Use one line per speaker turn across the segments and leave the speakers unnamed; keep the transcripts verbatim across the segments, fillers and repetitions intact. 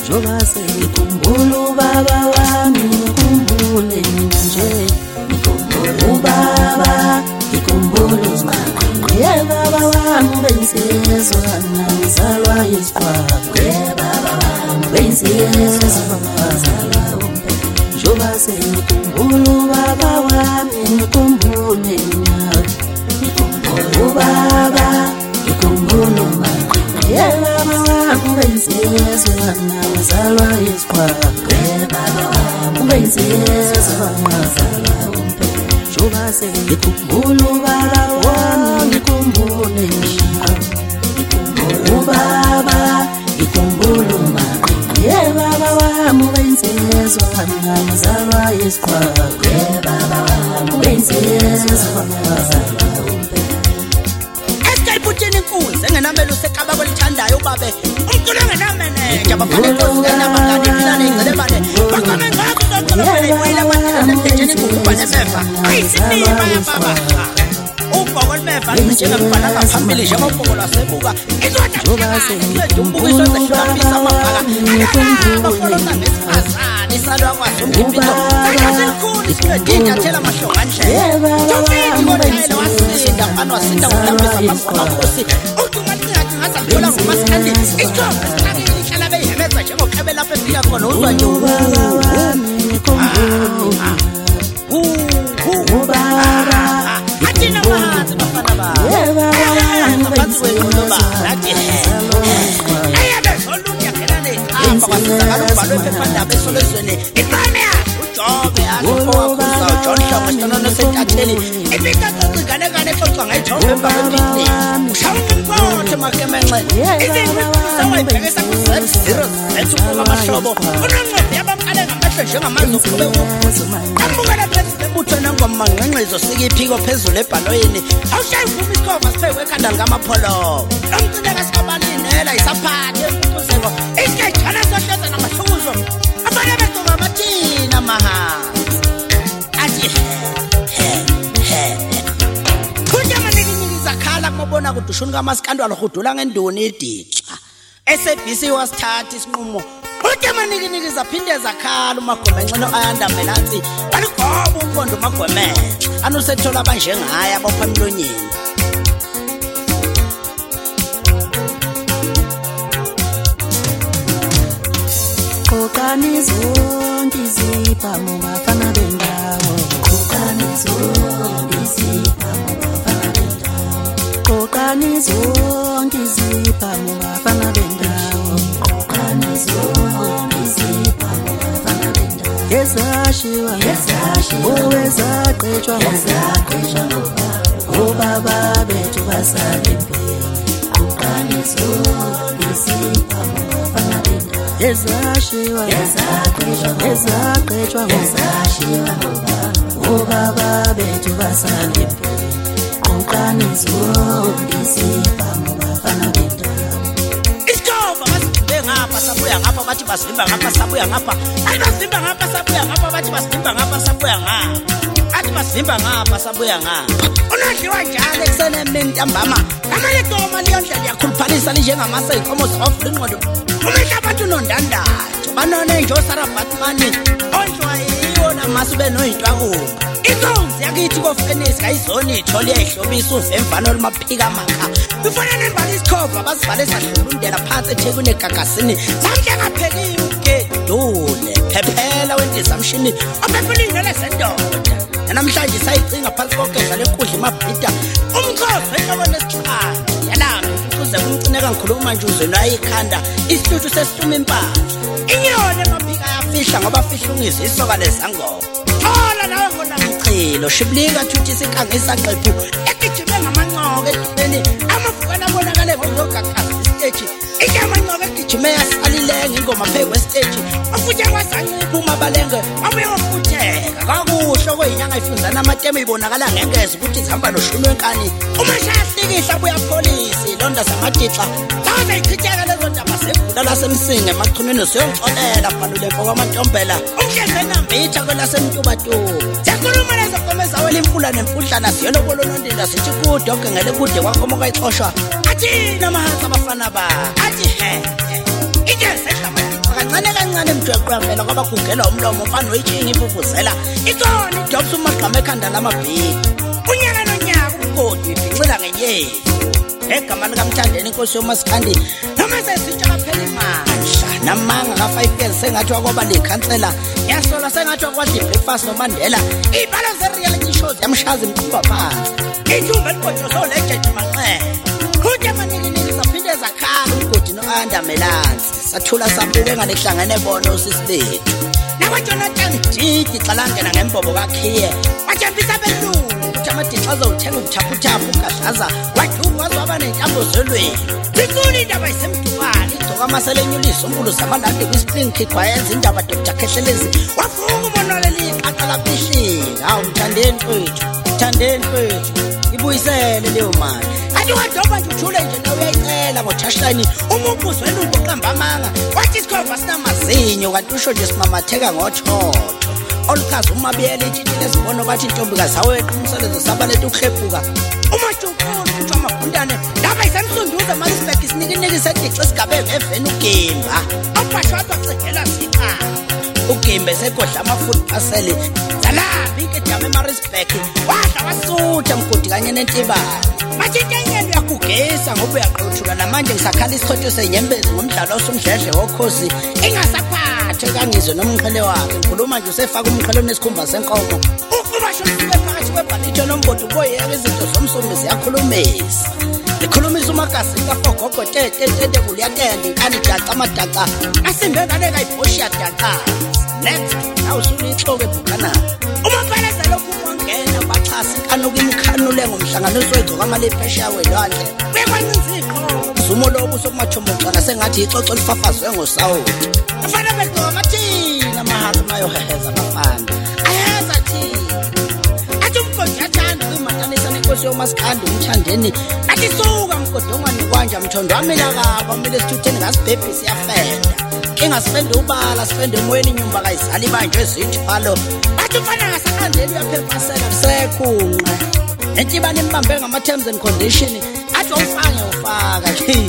njoba sengikhumbula ubaba wami ngikhumbule nje ubaba ngikhumbula uzimaqwe ye baba wami bensizwa ngizalwa yisiqhwa ye baba wami bensizwa ngizalwa umpe njoba sengikhumbula ubaba wami ngikhumbule ubaba ngikhumbula umaqwe ye baba wami bensizwa ngizalwa yisiqhwa ye baba wami bensizwa ngizalwa umpe njoba sengikhumbula ubaba wami ngikhumbule ubaba ngikhumbula umaqwe ye baba wami bensizwa ngizalwa yisiqhwa ye baba wami bensizwa ngizalwa umpe
esayiphuthini inkunzi engenamelo sekaba kolithandayo babe umculo engenameneja abafana inkosi enabangani philana ingcelebane bakame ngakho ngakho bayila bathela nemthejeni kuba nemefa ayisinima yababa ubhoko lemefa njengembhala ngaphambili njengobhoko lasebuka
njoba
umbukiso zehlambisa amabhaka abafolona nesifazane isalwa kwazi umkhiphito akaselikhulu isidinja thela mahlonga ndlela jobidi kodwa wasinda mfana wasinda ngolambisa amakhosi ukungathi ngaza thola ngomasikandi isithombe sihlabile ihlala beyihemeza njengokhabe lapha efika khona uzwa nje
ubaba wami ngikhumbule ubaba
athina mahanzi bafana ba
ye baba wami
baziwe ngoba athi ayabe solunya kelane apha kwasizakala ubhalwe ephephandaba esolezweni ifane ujobe akhokusa John Shama sithono sentatheli ibikaqingane kane xoxa ngayijombe babephithi ushawa umkhothe makemenxe izinto sawayibhekisa ku zero zethuma amahlobo unongqondo yabamqale ngamehlo njengamazwi kube ambukela president buthona ngoma ngengqizo sikiphiko phezulu ebhaloyini awushayi vuma isikhova siphekwe ekhanda likaMapholo umcileka sikabalinela isaphathe ukuzeko isikejana sohleza namahlukuzo afane bethuka bathina maha athi he he kunja manikiniki zakhala kumabona kudushuni kamaskandwalo hudula ngendoni iditsha S A B C wasithatha isinqumo kunja manikiniki zaphinde zakhala umagomenxeno ayanda melansi baligoba umpondo magome anusethola abanjengaya abaphamlonyeni
kokani zonke iziphamu bafana bendawo kokani zonke iziphamu bafana bendawo kokani zonke iziphamu bafana bendawo kokani zonke iziphamu bafana bendawo ezashiwa ezashiwa owezaqetshwa ezaqetshwa obaba bethu basalembe kokani zonke iziphamu bafana bendawo ezashiwa ezaqetshwa ezaqetshwa ezashiwa obaba bethu basalembe kokani zonke iziphamu bafana bendawo
isikhoba basibhe ngapha sabuya ngapha bathi basimba ngapha sabuya ngapha ayibazimba ngapha sabuya ngapha bathi basimba ngapha sabuya ngapha athi basimba ngapha sabuya ngapha unadliwa njalo ekusene emini ntambama kamanye toma liyondlela liyakhuluphalisa linjengamasa iy'nkomo zawavula ingqondo umehla abantu unondandatho banone nje osarabatmani ondliwa yiwo namasi ube noyintwakuba inkonzi yakithi kofenisi kayizoni ithole yayihlobisa uzemvana olumaphika amakha bifana nembala isikhova bazivale sahlulundela phansi ethekwini egagasini samhlengaphekiwe ugedule phephela wendisamshini ophephulingele zendoda namhlanje sayicinga phansi kokudla lenkudla emabhida umkhosi enhloko nesixhandi yalami kuze kumcineka ngikhuluma manje uzweni ayikhanda isihlutshu sesituma impahla inyoni emaphika yafihla ngoba fihla ungizwe isoka lezangoma thola nawe ngona ngichilo shiblika thuthi isikhangisa xephu egijime ngamanqoko edibeni amafukana abonakale ngokugagaza isiteji inyamanqoko egijime yasalilenga ingoma phezu kwesiteji afuthe kwazancipha umabalenge abuye ngofutheka kakuhle okuyinyanga ifunzana amateme ibonakala ngengeza ukuthi zihamba noshunu wenkani umasha yahlikihla abuye apholisi londa zamatixa zaze ichitheka lezo ndaba sevula lasemsinge emachumeni siyongixolela bhalule kwamantombela umhleze enambitha kwelasemntubatuba siyakhuluma lezo nkomo zawela imfula nemfudlana siyolobolonondela sithi kude ogengele kude kwankomo kayixoshwa athina mahansi abafana ba athi he ike sehla kancane kancane mjweqwa vela kwaba kugela umlomo mfana oyichinga ivuvuzela ikona idobs umagqama ekhanda lamabhiki unyaka nonyaka umgodi ifincela ngenyezi egama likaMthandeni inkosi yoMaskandi noma sesitsha kaphela imandla namanga ka five years sengathi wakwaba lekhansela yasola sengathi wakwadla ibreakfast noMandela ibalo ze-reality shows yamshaza imqhuba phansi ithumba elibhojozo lejeje maqele kuthi amaningi zaphinde zakhala umgodi no-Anda Melansi sathula sabuke ngalehlangene bona usisi bethu nakwaJonathan Didi xalangena ngembobo kakhiye wajambisa belungu ukuthi amadixa azowuthenga ubuthaphuthaphu ugadlaza waduka wazwaba nentambo zelweni zikuni indaba isemdukane igcoka amaselenyulisa umbulu zamanandi kwi-spring kick wayenza indaba Doctor Khehlelezi wavuka umonoleli iqaqa laphishinga hawu Mthandeni kwethu Mthandeni kwethu ibuyisele leyo mali athi wadoba nje uthule nje nawe uyayicela ngoThashini umuphuzo welungu oqamba amanga wathi isikhova sinamazinyo kanti usho nje simamatheka ngothotho olukazi umabiyele itshitshile sibono bathi intombikazi aweqa umselezo sabaletha ukuhlephuka umajukulo uthi amagundane ndaba isemsunduze Maritzburg isinikiniki sedixa esigabeni eveni ugimba abashwadwa kucegela siqa ugimba esegodla ama-food parcel zalapha inkedama eMaritzburg wadla wasutha mgodi kanye nentibane bathi intenyelo uyagugisa ngoba uyaqothula namanje ngisakhala isichotho senyembezi ngomdlalo osumdledle wokhozi ingasaphathwe kangizwe nomqhele wakhe ngikhuluma nje usefaka umqhele onesikhumba senkomo ukuba shonisuke phakathi kwebhalitsho nombodi uboyeka izinto zomsomi ziyakhulumisa ikhulumisa umagazini kafogogo tete tete kuliyatende inkani daca amadaca asimbe ngane kayibhoshi yadaca next awusula ixoko ebhukana umaphelezelo kumongena bachasa ikhanuka imikhanule ngomhlanganiso wegcoka amalephesha welwandle bekwaninzikho zumo lobu sokumathomoxana sengathi ixoxo elifafazwe ngosawoti afana begcoka amathina amahazi mayoheheza abafana ayeza thina athi umgodi yathanda kwimatanisa nenkosi yoMaskandi uMthandeni athi suka mgodongwane kwanja mthondo wamila kabo amile sithutheni ngasibhebhi siyafenda ingasifende ubala sifende emoyeni inyumba kayizali banje ezithalo athi ufana ngasahandeni uyaphepasela kusekhunqa entibane imbambe ngama-terms and condition athi awufake ufaka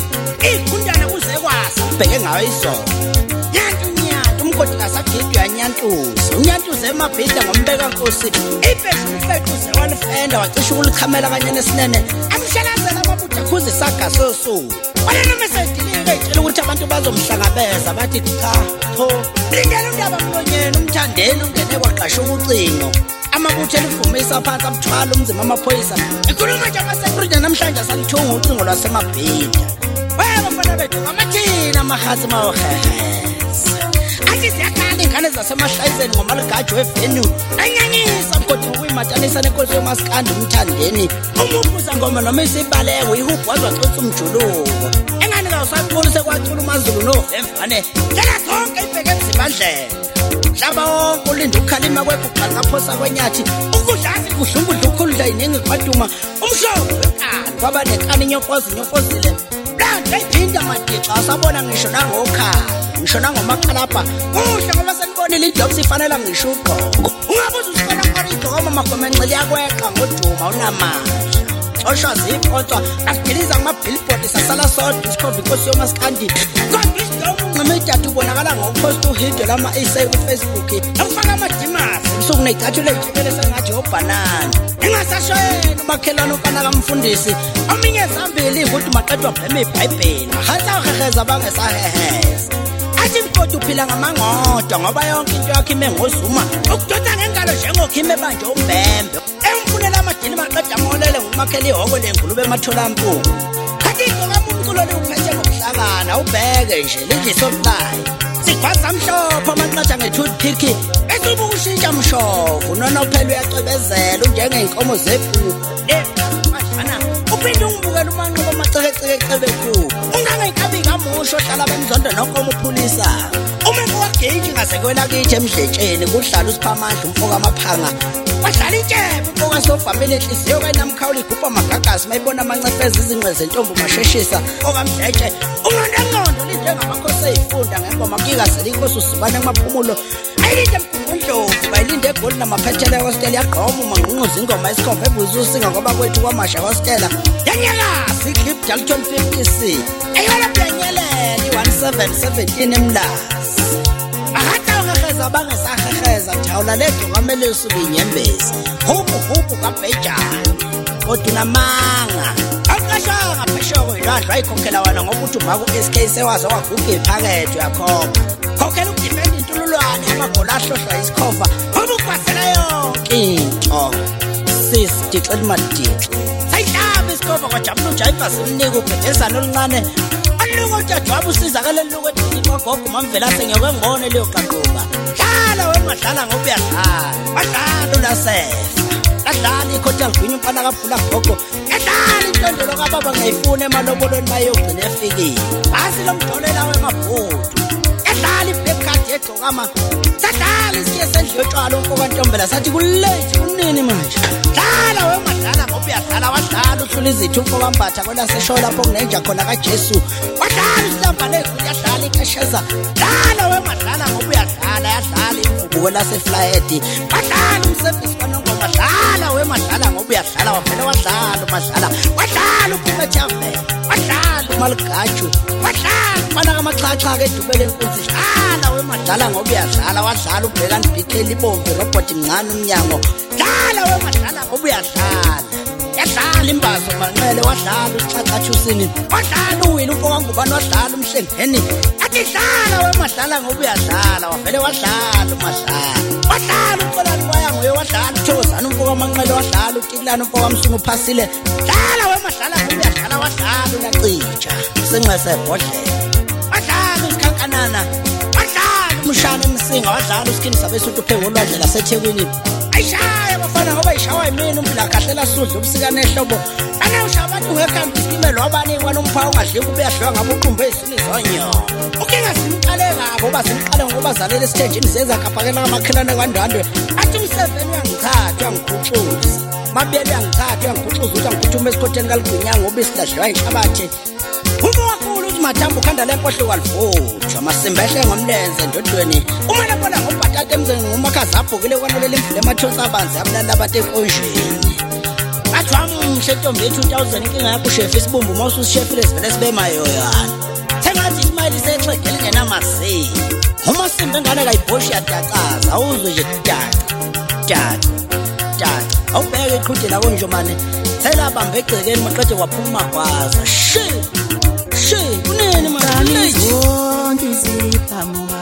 igundana kuze kwasa ubheke ngayo izolo nyantu nyantu umgodi ngasagidi uyanyantuza unyantuza emabhida ngombeka nkosi ibhefufetuze wanifenda wacisha ukulikhamela kanye nesinene amshalazela amabutha khuze isaga sosuku wayenomesayidilika itshela ukuthi abantu bazomhlangabeza bathi cha ho lingela undaba mlonyeni uMthandeni ungene kwaqasha ukucingo amabutho elivumisa phansi amthwala umzima amaphoyisa ikhuluma nje amasecurity namhlanje asalithunga ucingo lwasemabhida wayabafana bethu ngamathina amahazi mawoheheza athi ziyakhala ingane zasemashayizeni ngomaligaji wevenue anyanyisa mgodi ngokuyimatanisa nenkosi yoMaskandi uMthandeni umubuza ngoma noma isibaleko ihubhu wazwacutha umjuluko engane kawusacula sekwacula uMazulu noVemvane tshela zonke ibheke emzibandlela mhlaba wonke ulinde ukukhalima kwebhuqali ngaphosa kwenyathi ukudlasi kudlumbudla ukhuludla yiningi kwaduma umhlobo wenkani kwaba nenkani inyofozi inyofozile landa iphinda madixa asabona ngisho nangokhala ngisho nangomakalabha kuhle ngoba senibonile idobs ifanela ngisho ugqoko ungabuza usifana khona igqoko amagomenxeli yakweqa ngoduma unamandla oshwa ziphonswa asidiliza ngama-billboard sasala sodwa isikhova inkosi yoMaskandi kodwa isidomu ncimidada ubonakala ngokuphosta uhido lama-essay kufacebook akufaka amadimasi msuku neyicathule ijekele sengathi obhanana ingasashweni umakhelwane ufana kamfundisi ominye zambili ivuthi maqedwa bhema ibhayibheli mahansi awuheheza bangesaheheza athi mgodi uphila ngamangodo ngoba yonke into yakho ime ngozuma ukudoda ngengalo njengokhime ebanje umbembe emfunela amadini maqeda amolele ngokumakhela ihhoko lengulube ematholampulu kathi igcoka umculo liwuphethe ngokuhlakana ubheke nje lidlisopulayi sigwaza mhlophe amanqatha nge-toothpick esuba ukushintsha mshovu nonophela uyacwebezela unjengey'nkomo zebhulu mashana uphinde ungibukela umanqubo amacekecekecebe khulu ungangayikabi kamusho ohlala bemzondo nokoma uphulisa umengo wageji ngasekwela kithi emdletsheni kuhlala usiphamandla umfoka amaphanga wadlala itshebe umfoka sovamile enhliziyo kayinamkhawula igubha amagagasi mayibona amancefeza izinqe zentombi masheshisa okamdletshe ungqondengqondo linjengamakhosi ey'funda ngengoma kuyikazela inkosi usibane kumaphumulo ayilinde mgungundlovu bayilinde egoli namaphethela ehostela yagqoma umangqungquza ingoma esikhomba ebuza usinga ngoba kwethu kwamasha hostela yanyakasa iklip jalton fifty c eyona byanyelela i-one seven seventeen emlazi Akatha ngaheza bangesaheheza thawula ledlo kamele usubinyembezi. Hubu hubu kabhejana. Kodwa namanga. Akashanga phesheya kwelwandle ayikhokhela wena ngoba uthi uba ku-S K sewaze waguga iphakethe uyakhokha. Khokhela ukudifenda intululwane amagoli ahlohla isikhova. Ngoba ukwasela yonke into. Sis dixela imadixi. Sayihlaba isikhova kwajabula ujayiva simnika ubhedezana oluncane. Aluko jajwaba usizakale luko ethi kwagogo mamvela sengiyeke ngibone leyo qaquka. Dlala wena madlala ngoba uyadlala. Badlala ulasefa. Adlala ikhotha ngigwinya umfana kaphula gogo. Adlala intondolo kababa ngayifuna emalobolweni bayogcina efikile. Basi lo mdolela wemabhudu. Adlala iblack card yegcokama. Sadlala isiye sendle yotshwala umfokantombela sathi kulate kunini manje. Dlala wena madlala ngoba uyadlala wadlala uhlula izithu umfokambatha kwela seshow lapho kunenja khona kaJesu. Wadlala isilamba nekhulu yadlala ikasheza. Dlala wena madlala ngoba uyadlala yadlala imvubu kwela seflyet. Wadlala umsevisi kanongoma dlala wena madlala ngoba uyadlala waphela wadlala umadlala. Wadlala uPhumethafe. Wadlala uMaligaju. Wadlala ufana kamaxhaxha ke dubele inkunzi. Dlala wena madlala ngoba uyadlala wadlala ubhekani bhikeli bombe robot mncane umnyango. Dlala wena madlala ngoba uyadlala. Yadlala imbazo manqele wadlala uxhaxhatha usini. Wadlala uwini umfokangubani wadlala umhlengeni. Athi dlala wena madlala ngoba uyadlala wavele wadlala umadlala. Wadlala umfana kwaya ngoye wadlala uThozana umfokamanqele wadlala uTikulana umfokamsunu uphasile. Dlala wena madlala ngoba uyadlala wadlala uyacija. Senxese ebhodlela. Wadlala usikhankanana. Wadlala umshana emsinga wadlala uskini sabesuthu pheko olwadle laseThekwini. Ayishaya bafana ngoba ishawa yimini umpila kahlela sudla ubusika nehlobo. Ana usha abantu ngekhamba isikimelo abani kwanomphako ngadle kube yadliwa ngabo uqumbe isini zonyo. Ukinga simqale ngabo basimqale ngoba zalele stage senza kaphakela kamakhelane kwandwandwe. Athi umseven uyangithatha uyangikhuxuza. Mabele uyangithatha uyangikhuxuza uthi angikhuthuma esikhotheni kaligwinya ngoba isidlahlwa inhlabathi. Uma wakhulu uthi mathambo khanda lenkohlo kwalivuthwa masimbehle ngomlenze endodweni. Uma labona ngobhatata emzeni ngomakhazi abhokile kwanolela imvule emathosa abanzi abulala abathe enkonjeni. Bathi wamshe intombi ye two thousand inkinga yakho chef isibumbu mawusu chefile sivele sibe mayoyana. Sengathi imali sexhegele ngenamasi. Uma simbe ngane kayibhoshi yadakaza awuzwe nje daka. Daka. Daka. Awubheke iqhudela konjomane. Thela bambe egcekeni maqede waphuma kwaza. Shi. Shi, kunene manje?
Zonke iziphamu